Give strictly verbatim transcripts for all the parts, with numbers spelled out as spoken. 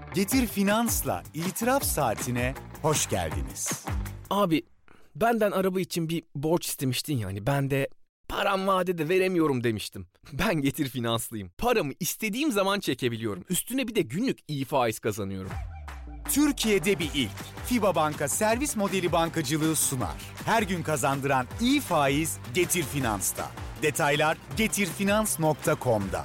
Getir Finans'la İtiraf Saatine hoş geldiniz. Abi benden araba için bir borç istemiştin ya, hani ben de param vadede veremiyorum demiştim. Ben Getir Finanslıyım. Paramı istediğim zaman çekebiliyorum. Üstüne bir de günlük iyi faiz kazanıyorum. Türkiye'de bir ilk. FİBA Banka servis modeli bankacılığı sunar. Her gün kazandıran iyi faiz Getir Finans'ta. Detaylar getirfinans nokta com'da.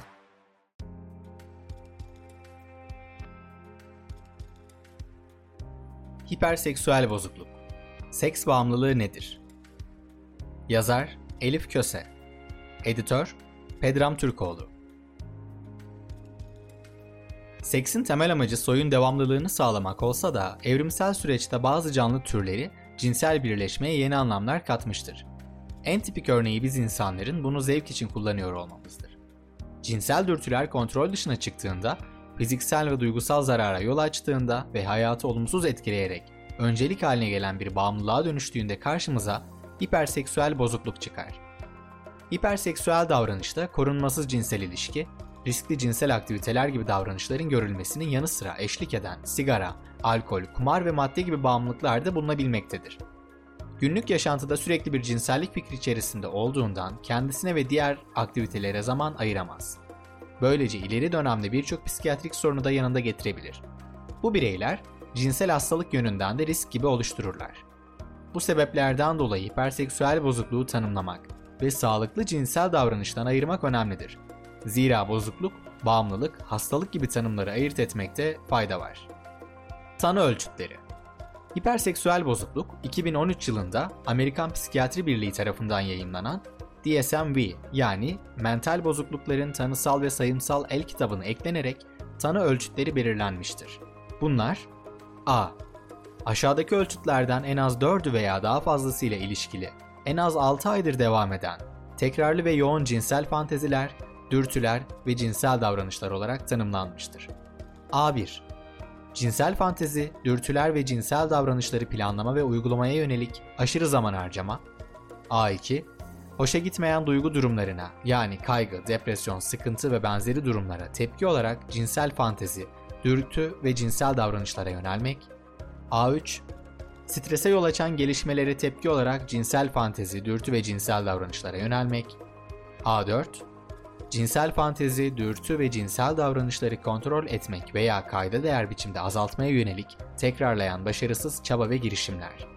Hiperseksüel bozukluk. Seks bağımlılığı nedir? Yazar Elif Köse. Editör Pedram Türkoğlu. Seksin temel amacı soyun devamlılığını sağlamak olsa da evrimsel süreçte bazı canlı türleri cinsel birleşmeye yeni anlamlar katmıştır. En tipik örneği biz insanların bunu zevk için kullanıyor olmamızdır. Cinsel dürtüler kontrol dışına çıktığında, fiziksel ve duygusal zarara yol açtığında ve hayatı olumsuz etkileyerek öncelik haline gelen bir bağımlılığa dönüştüğünde karşımıza hiperseksüel bozukluk çıkar. Hiperseksüel davranışta korunmasız cinsel ilişki, riskli cinsel aktiviteler gibi davranışların görülmesinin yanı sıra eşlik eden sigara, alkol, kumar ve madde gibi bağımlılıklar da bulunabilmektedir. Günlük yaşantıda sürekli bir cinsellik fikri içerisinde olduğundan kendisine ve diğer aktivitelere zaman ayıramaz. Böylece ileri dönemde birçok psikiyatrik sorunu da yanında getirebilir. Bu bireyler cinsel hastalık yönünden de risk gibi oluştururlar. Bu sebeplerden dolayı hiperseksüel bozukluğu tanımlamak ve sağlıklı cinsel davranıştan ayırmak önemlidir. Zira bozukluk, bağımlılık, hastalık gibi tanımları ayırt etmekte fayda var. Tanı ölçütleri. Hiperseksüel bozukluk, iki bin on üç yılında Amerikan Psikiyatri Birliği tarafından yayımlanan D S M V yani Mental Bozuklukların Tanısal ve Sayımsal El kitabına eklenerek tanı ölçütleri belirlenmiştir. Bunlar: A. Aşağıdaki ölçütlerden en az dördü veya daha fazlasıyla ilişkili, en az altı aydır devam eden, tekrarlı ve yoğun cinsel fanteziler, dürtüler ve cinsel davranışlar olarak tanımlanmıştır. A bir. Cinsel fantezi, dürtüler ve cinsel davranışları planlama ve uygulamaya yönelik aşırı zaman harcama. A iki. Hoşa gitmeyen duygu durumlarına yani kaygı, depresyon, sıkıntı ve benzeri durumlara tepki olarak cinsel fantezi, dürtü ve cinsel davranışlara yönelmek. A üç. Strese yol açan gelişmelere tepki olarak cinsel fantezi, dürtü ve cinsel davranışlara yönelmek. A dört. Cinsel fantezi, dürtü ve cinsel davranışları kontrol etmek veya kayda değer biçimde azaltmaya yönelik tekrarlayan başarısız çaba ve girişimler.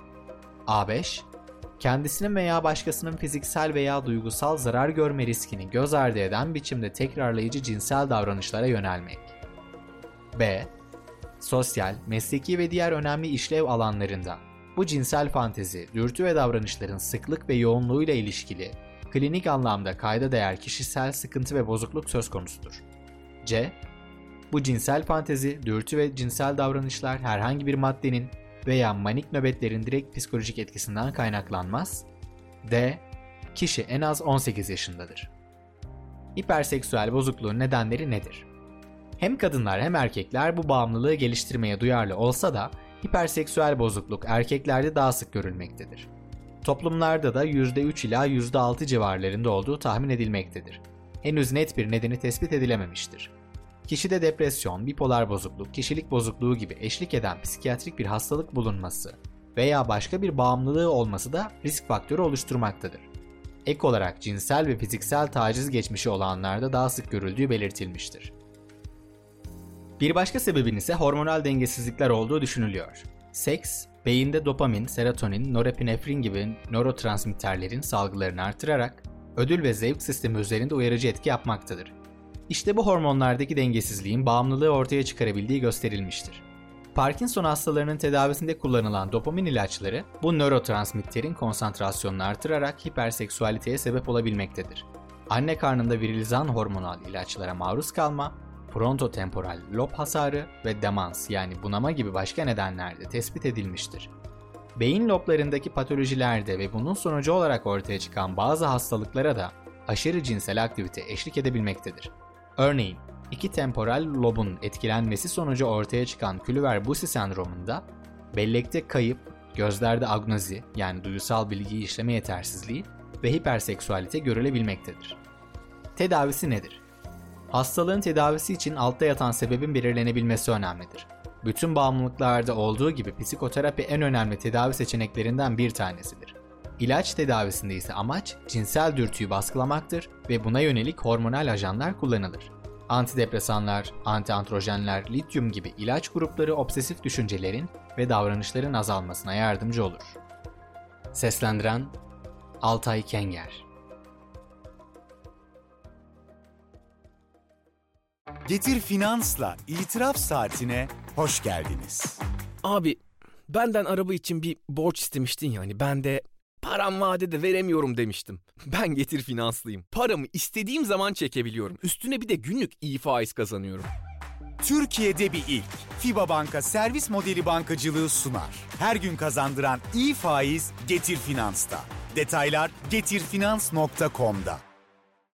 A beş. Kendisinin veya başkasının fiziksel veya duygusal zarar görme riskini göz ardı eden biçimde tekrarlayıcı cinsel davranışlara yönelmek. B. Sosyal, mesleki ve diğer önemli işlev alanlarında bu cinsel fantezi, dürtü ve davranışların sıklık ve yoğunluğuyla ilişkili, klinik anlamda kayda değer kişisel sıkıntı ve bozukluk söz konusudur. C. Bu cinsel fantezi, dürtü ve cinsel davranışlar herhangi bir maddenin veya manik nöbetlerin direkt psikolojik etkisinden kaynaklanmaz. D. Kişi en az on sekiz yaşındadır. Hiperseksüel bozukluğun nedenleri nedir? Hem kadınlar hem erkekler bu bağımlılığı geliştirmeye duyarlı olsa da hiperseksüel bozukluk erkeklerde daha sık görülmektedir. Toplumlarda da yüzde üç ila yüzde altı civarlarında olduğu tahmin edilmektedir. Henüz net bir nedeni tespit edilememiştir. Kişide depresyon, bipolar bozukluk, kişilik bozukluğu gibi eşlik eden psikiyatrik bir hastalık bulunması veya başka bir bağımlılığı olması da risk faktörü oluşturmaktadır. Ek olarak cinsel ve fiziksel taciz geçmişi olanlarda daha sık görüldüğü belirtilmiştir. Bir başka sebebin ise hormonal dengesizlikler olduğu düşünülüyor. Seks, beyinde dopamin, serotonin, norepinefrin gibi nörotransmitterlerin salgılarını artırarak ödül ve zevk sistemi üzerinde uyarıcı etki yapmaktadır. İşte bu hormonlardaki dengesizliğin bağımlılığı ortaya çıkarabildiği gösterilmiştir. Parkinson hastalarının tedavisinde kullanılan dopamin ilaçları bu nörotransmitterin konsantrasyonunu artırarak hiperseksüaliteye sebep olabilmektedir. Anne karnında virilizan hormonal ilaçlara maruz kalma, frontotemporal lob hasarı ve demans yani bunama gibi başka nedenlerde tespit edilmiştir. Beyin loblarındaki patolojilerde ve bunun sonucu olarak ortaya çıkan bazı hastalıklara da aşırı cinsel aktivite eşlik edebilmektedir. Örneğin, iki temporal lobun etkilenmesi sonucu ortaya çıkan Kluver-Bucy sendromunda bellekte kayıp, gözlerde agnozi yani duyusal bilgi işleme yetersizliği ve hiperseksüalite görülebilmektedir. Tedavisi nedir? Hastalığın tedavisi için altta yatan sebebin belirlenebilmesi önemlidir. Bütün bağımlılıklarda olduğu gibi psikoterapi en önemli tedavi seçeneklerinden bir tanesidir. İlaç tedavisinde ise amaç cinsel dürtüyü baskılamaktır ve buna yönelik hormonal ajanlar kullanılır. Antidepresanlar, antiandrojenler, lityum gibi ilaç grupları obsesif düşüncelerin ve davranışların azalmasına yardımcı olur. Seslendiren Altay Kenger. Getir Finans'la İtiraf Saatine hoş geldiniz. Abi benden araba için bir borç istemiştin yani ben de param vadede veremiyorum demiştim. Ben Getir Finanslıyım. Paramı istediğim zaman çekebiliyorum. Üstüne bir de günlük iyi faiz kazanıyorum. Türkiye'de bir ilk. FIBA Banka servis modeli bankacılığı sunar. Her gün kazandıran iyi faiz Getir Finans'ta. Detaylar getir finans nokta com'da.